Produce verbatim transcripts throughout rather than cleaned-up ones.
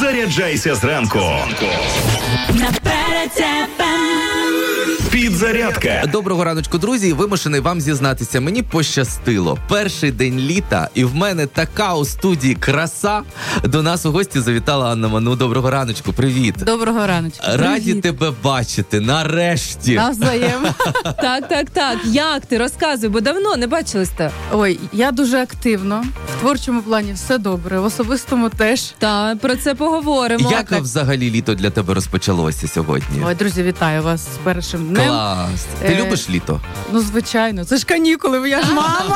Заряджайся зранку. Підзарядка. Доброго раночку, друзі. Вимушений вам зізнатися, мені пощастило. Перший день літа, і в мене така у студії краса. До нас у гості завітала Анна Ману. Доброго раночку, привіт. Доброго раночку. Раді Привіт. тебе бачити, нарешті. Навзаєм. Так, так, так. Як ти? Розказуй, бо давно не бачились-то. Ой, я дуже активно. В творчому плані все добре, в особистому теж. Та, про це поговоримо. Як так. взагалі літо для тебе розпочалося сьогодні? Ой, друзі, вітаю вас з першим днем. Клас. Ти Е, любиш літо? Ну, звичайно, це ж канікули, я ж мама.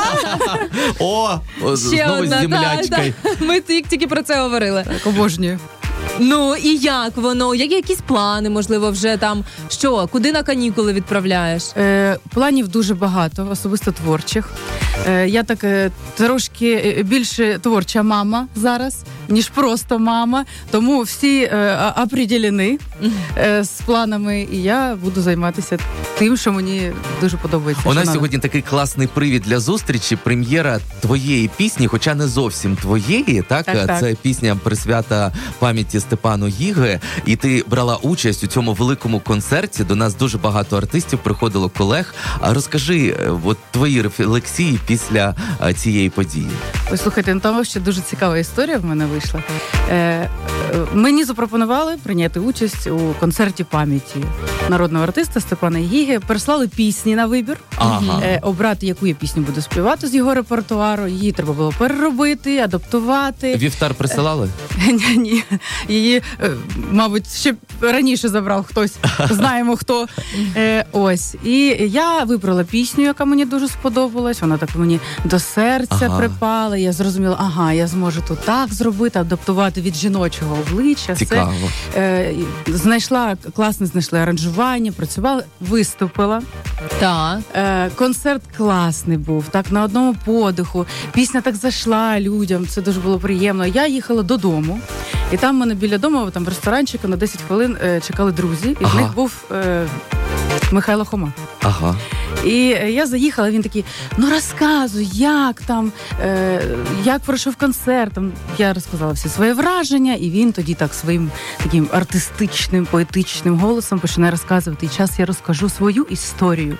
О, о, Ще знову з одна, землячкою. та, та. Ми тільки, тільки про це говорили. Так, обожнюю. Ну, і як воно? Які якісь плани, можливо, вже там? Що? Куди на канікули відправляєш? Е, планів дуже багато, особисто творчих. Е, я так е, трошки е, більше творча мама зараз, ніж просто мама. Тому всі е, определені е, з планами, і я буду займатися тим, що мені дуже подобається. У що нас надо. сьогодні такий класний привід для зустрічі. Прем'єра твоєї пісні, хоча не зовсім твоєї, так? Так, так. Це пісня присвята пам'яті Степану Гіги. І ти брала участь у цьому великому концерті. До нас дуже багато артистів приходило, колег. А розкажи, от твої рефлексії після а, цієї події. Ой, слухайте, ну там ще дуже цікава історія в мене вийшла. Е, е, мені запропонували прийняти участь у концерті пам'яті народного артиста Степана Гіги. Переслали пісні на вибір, Ага. е, обрати, яку я пісню буду співати з його репертуару. Її треба було переробити, адаптувати. Вівтар присилали? Ні, ні. Її, е, мабуть, ще раніше забрав хтось, знаємо хто. Е, ось. І я вибрала пісню, яка мені дуже сподобалась. Вона так мені до серця Ага. припала. Я зрозуміла, ага, я зможу тут так зробити, адаптувати від жіночого обличчя. Цікаво. Все. Е, знайшла, класно знайшла аранжування, працювала, виступила. Так. Е, концерт класний був, так на одному подиху. Пісня так зайшла людям, це дуже було приємно. Я їхала додому, і там в мене біля дому, там в ресторанчику на десять хвилин е, чекали друзі, і Ага. в них був е, Михайло Хома. Ага. І е, я заїхала, він такий, ну розказуй, як там, е, як пройшов концерт. Там я розказала всі свої враження, і він тоді так своїм таким артистичним, поетичним голосом починає розказувати. І час я розкажу свою історію.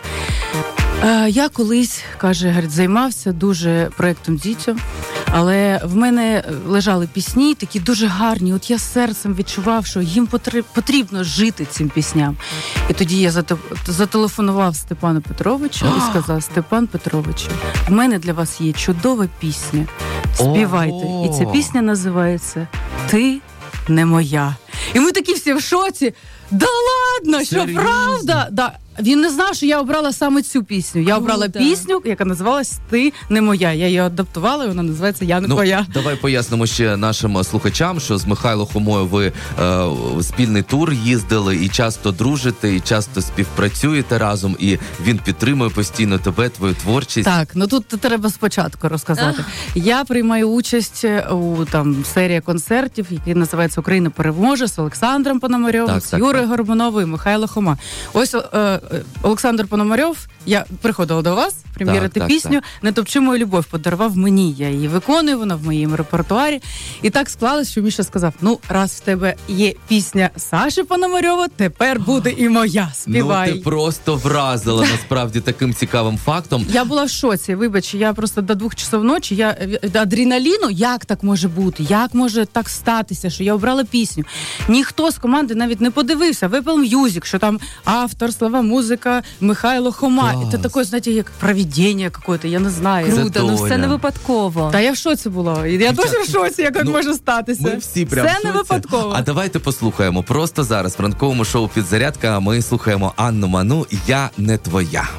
Е, я колись, каже, говорить, займався дуже проєктом «Дітьо», але в мене лежали пісні такі дуже гарні. От я серцем відчував, що їм потрібно жити цим пісням. І тоді я зателефонував Степану Петровичу і сказав: Степан Петровичу, в мене для вас є чудова пісня. Співайте. Ого. І ця пісня називається «Ти не моя». І ми такі всі в шоці. Да ладно, що Серйозно? правда? Да. Він не знав, що я обрала саме цю пісню. Я обрала Круто. пісню, яка називалась «Ти не моя». Я її адаптувала, і вона називається «Я не Ну, твоя». давай пояснимо ще нашим слухачам, що з Михайлом Хомою ви е, спільний тур їздили і часто дружите, і часто співпрацюєте разом, і він підтримує постійно тебе, твою творчість. Так, ну тут треба спочатку розказати. Я приймаю участь у там серії концертів, які називаються «Україна переможе» з Олександром Пономарьовим, Так, з так, Юрою так. Горбуновою і Михайло Хома. Ось е, Олександр Пономарьов, я приходила до вас прем'єрити Так, так, пісню так. «Не топчи мою любов», подарував мені. Я її виконую, вона в моєму репертуарі. І так склалось, що Міша сказав: ну, раз в тебе є пісня Саші Пономарьова, тепер буде і моя. Співай. Ну, ти просто вразила насправді таким цікавим фактом. Я була в шоці, вибач, я просто до двох часов ночі, я від адреналіну, як так може бути, як може так статися, що я обрала пісню. Ніхто з команди навіть не подивився в Apple Music, що там автор, слова, музика, Михайло Хома. Клас. Це таке, знаєте, як провидіння якесь, я не знаю. Це Круто, ну доля. все не випадково. Та я в шоці була, і я дуже в шоці, як так ну, може статися. Ми всі прям в Це шоці. не випадково. А давайте послухаємо. Просто зараз в ранковому шоу «Підзарядка» ми слухаємо Анну Ману «Я не твоя».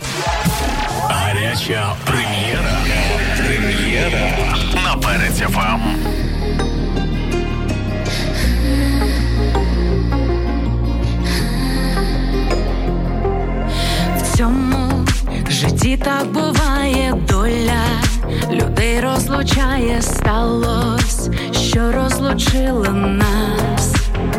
Гаряча прем'єра. Прем'єра на Перець еф ем. В цьому житті так буває, доля людей розлучає, сталось, що розлучило нас.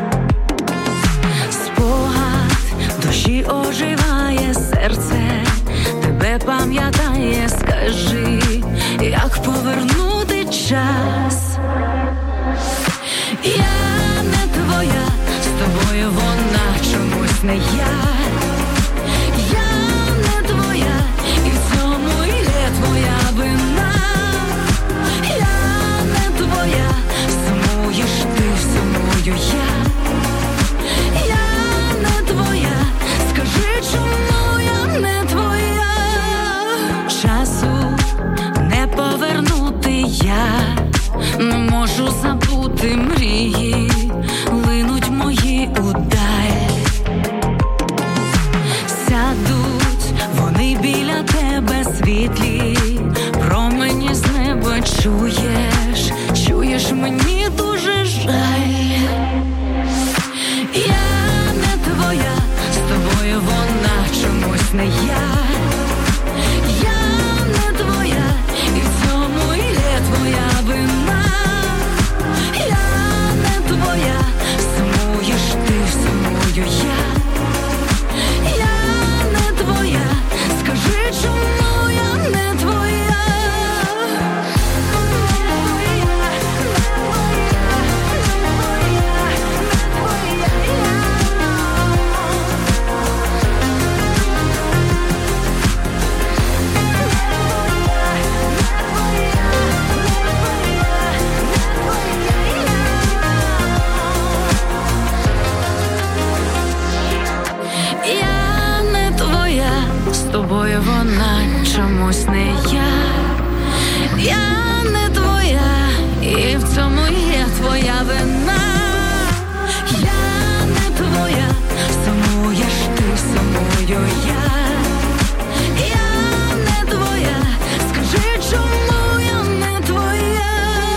Спогад душі оживає, серце тебе пам'ятає. Скажи, як повернути час? Я не чомусь не я. Я не твоя, і в цьому є твоя вина. Я не твоя, сумуєш ти, сумую я. Я не твоя, скажи, чому я не твоя. Часу не повернути я, не можу забути мрії, линуть мої удаль. Сядуть вони біля тебе світлі, промені з неба чуєш, чуєш, мені дуже жаль. Я не твоя, з тобою вона чомусь не я. Я не твоя, і в цьому є твоя вина. Я не твоя, сумуєш ти, сумую я. Я не твоя, скажи, чому я не твоя. Я не твоя, з тобою вона чомусь не я. Я не твоя, і в цьому є твоя вина. Я не твоя, сумуєш ти, сумую я. Я не твоя, скажи, чому я не твоя.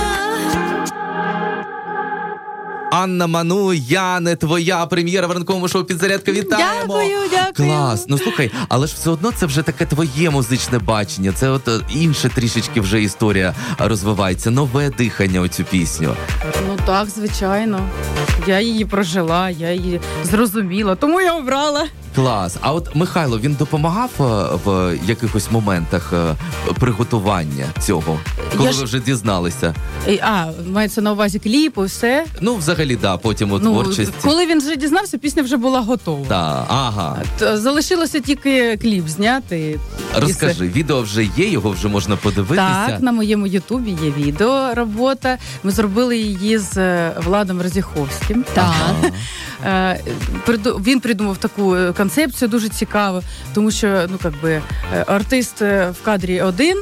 Анна Ману, я не твоя, прем'єра в ранковому шоу «Підзарядка». Вітаємо! Дякую, дякую. Клас! Ну слухай, але ж все одно це вже таке твоє музичне бачення. Це от е, інше трішечки вже історія розвивається. Нове дихання у цю пісню. Ну так, звичайно. Я її прожила, я її зрозуміла, тому я обрала. Клас. А от Михайло, він допомагав е, в якихось моментах е, приготування цього? Коли Я ви ж- вже дізналися? І, А, мається на увазі кліпу, все. Ну, взагалі, да, потім у Ну, творчості. коли він вже дізнався, пісня вже була готова. Та, ага. Т- Залишилося тільки кліп зняти. і все. Розкажи, відео вже є, його вже можна подивитися. Так, на моєму Ютубі є відео, робота. Ми зробили її з е, Владом Розіховським. Так. Е, приду- Він придумав таку е, концепцію дуже цікаву, тому що ну, как би, е, артист е, в кадрі один.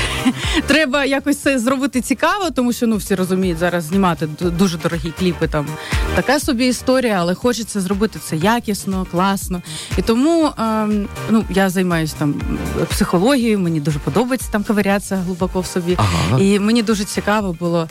Треба якось це зробити цікаво, тому що ну всі розуміють, зараз знімати д- дуже дорогі кліпи. Там така собі історія, але хочеться зробити це якісно, класно. І тому ем, ну я займаюся там психологією. Мені дуже подобається там ковирятися глибоко в собі. Ага. І мені дуже цікаво було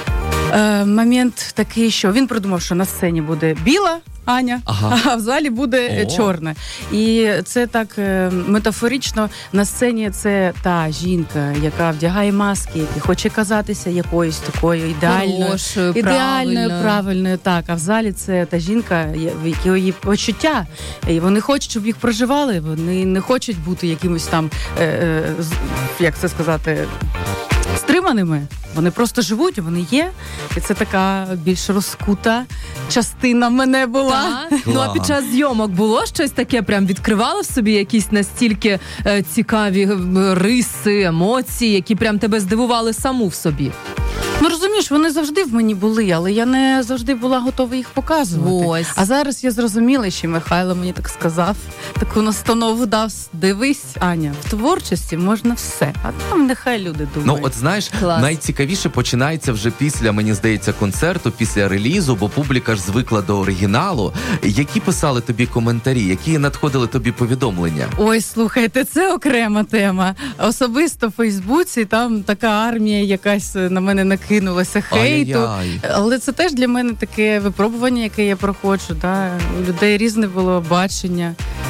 е, момент такий, що він придумав, що на сцені буде біла Аня, Ага. а в залі буде е, О. чорна. І це так е, метафорично на сцені це та жінка, яка вдягає маски, і хоче казатися якоюсь такою ідеальною, Хорошою, ідеальною, правильною. правильною. Так, а в залі це та жінка, я- в якої почуття. І вони хочуть, щоб їх проживали. Вони не хочуть бути якимось там, е, е, з- як це сказати, стриманими. Вони просто живуть, вони є. І це така більш розкута частина мене була. Так. Ну а Клас. під час зйомок було щось таке, прям відкривало в собі якісь настільки е, цікаві е, риси, емоції, які прям тебе здивували саму в собі. Ну розумієш, вони завжди в мені були, але я не завжди була готова їх показувати. Ось. А зараз я зрозуміла, що Михайло мені так сказав, таку настанову дав. Дивись, Аня, в творчості можна все, а там нехай люди Ну, думають. от знаєш, Клас. найцікавіше починається вже після, мені здається, концерту, після релізу, бо публіка ж звикла до оригіналу. Які писали тобі коментарі, які надходили тобі повідомлення? Ой, слухайте, це окрема тема. Особисто в Фейсбуці там така армія якась на мене накинулася хейту. Ай-яй-яй. Але це теж для мене таке випробування, яке я проходжу. Да? У людей різне було бачення.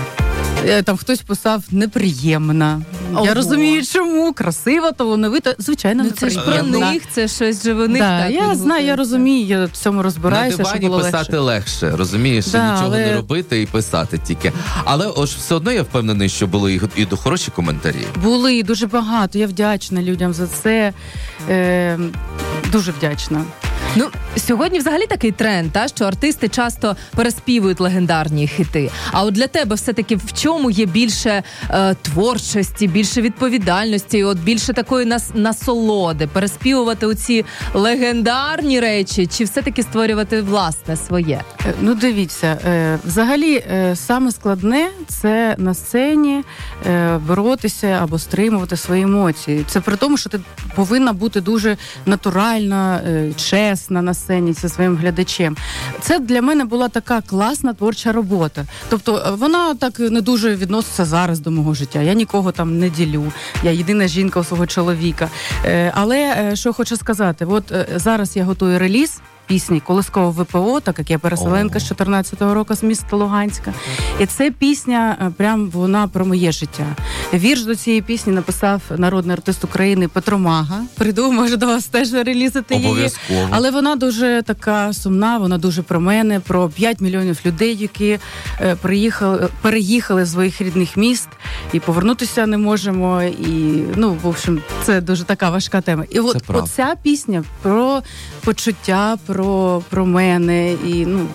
Е, Там хтось писав неприємна. Ого. Я розумію, чому красиво, талановито. Звичайно, Ну це ж про неприємна. них, це щось же в них. Да, так я знаю, я відгукується. розумію, я в цьому На розбираюся, щоб дивані було писати легше. легше, розумієш, Да, нічого але- не робити і писати тільки. Але ось все одно я впевнений, що були і, і до хороші коментарі. Були дуже багато. Я вдячна людям за це. Е, дуже вдячна. Ну, сьогодні взагалі такий тренд, та, що артисти часто переспівують легендарні хіти. А от для тебе все-таки в чому є більше е, творчості, більше відповідальності, от більше такої нас, насолоди? Переспівувати оці легендарні речі, чи все-таки створювати власне своє? Е, Ну, дивіться, е, взагалі е, саме складне – це на сцені е, боротися або стримувати свої емоції. Це при тому, що ти повинна бути дуже натуральна, е, чесна на сцені зі своїм глядачем. Це для мене була така класна творча робота. Тобто е, вона так не дуже відноситься зараз до мого життя. Я нікого там не ділю. Я єдина жінка у свого чоловіка. Е, але е, що хочу сказати, от е, зараз я готую реліз пісні «Колискове ВПО», так як я переселенка з чотирнадцятого року з міста Луганська. І це пісня, е, прям вона про моє життя. Вірш до цієї пісні написав народний артист України Петро Мага. Прийду, може, до вас теж релізити її. Обов'язково. Але вона дуже така сумна, вона дуже про мене, про п'ять мільйонів людей, які е, приїхали, переїхали з своїх рідних міст і повернутися не можемо. І, ну, в общем, це дуже така важка тема. І от правда. оця пісня про почуття, про, про мене. І, ну,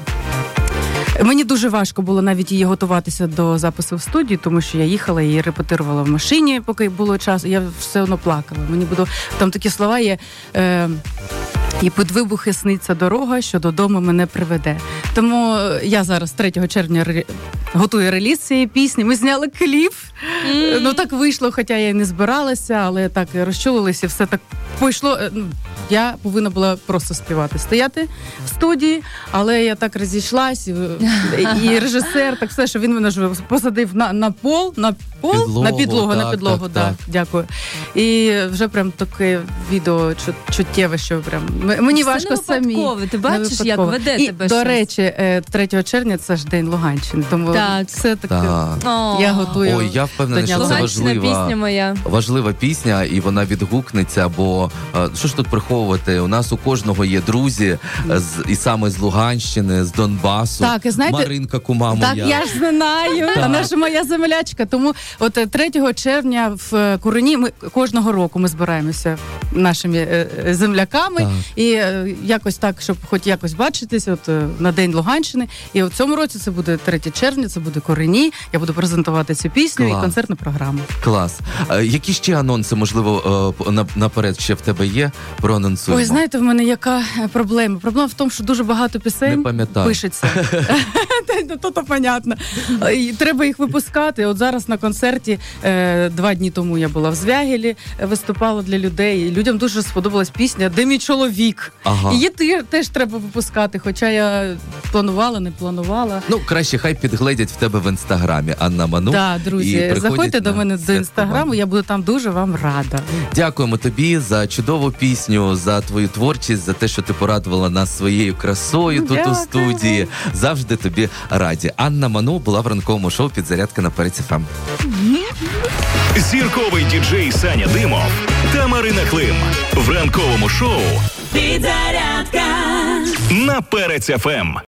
мені дуже важко було навіть її готуватися до запису в студії, тому що я їхала і репетирувала в машині, поки було час. Я все одно плакала. Мені було там такі слова є. Е, І під вибухи сниться дорога, що додому мене приведе. Тому я зараз третього червня ре... готую реліз цієї пісні. Ми зняли кліп. Mm. Ну так вийшло, хоча я і не збиралася, але так розчулилися, все так пішло. Я повинна була просто співати, стояти в студії, але я так розійшлась, і, і режисер, так все, що він мене ж посадив на, на пол, на пол, Підлогу, на підлогу, так, на підлогу, так, да, так. Дякую. І вже прям таке відео чуттєве, що прям мені Це важко не самі. випадково. Ти бачиш, Не як випадково. веде І, тебе до щось? речі, третього червня це ж День Луганщини, тому Так. все таке. Так. О. Я готую. Ой, я впевнений, до що Дня це Луганщина важлива пісня моя. важлива пісня, і вона відгукнеться, бо е, що ж тут приховувати? У нас у кожного є друзі з, і саме з Луганщини, з Донбасу. Так, і знаєте, Маринка, кума моя. Так, я ж знаю, Так. вона ж моя землячка. Тому от е, третього червня в Курині ми кожного року ми збираємося нашими е, е, земляками. Так. І е, якось так, щоб хоч якось бачитись, от е, на День Луганщини. І в цьому році це буде третього червня, це буде Курині. Я буду презентувати цю пісню Клас. і концертну програму. Клас. Е, які ще анонси, можливо, е, на- наперед ще в тебе є? Проанонсуємо. Ой, знаєте, в мене яка е, проблема? Проблема в тому, що дуже багато Не пісень пам'ятаю. пишеться. Та, то, то понятно. І треба їх випускати. От зараз на концерті е, два дні тому я була в Звягелі, е, виступала для людей. І людям дуже сподобалась пісня «Де мій чоловік?». Ага. Її те- теж треба випускати, хоча я планувала, не планувала. Ну, краще хай підгледять в тебе в інстаграмі, Анна Ману. Так, і друзі, приходять заходьте до на мене до святкування. інстаграму, я буду там дуже вам рада. Дякуємо тобі за чудову пісню, за твою творчість, за те, що ти порадувала нас своєю красою тут у Дякую. студії. Завжди тобі раді. Анна Ману була в ранковому шоу «Підзарядка» на Перець еф ем. Зірковий діджей Саня Димов та Марина Клим в ранковому шоу Підзарядка на Перець еф ем.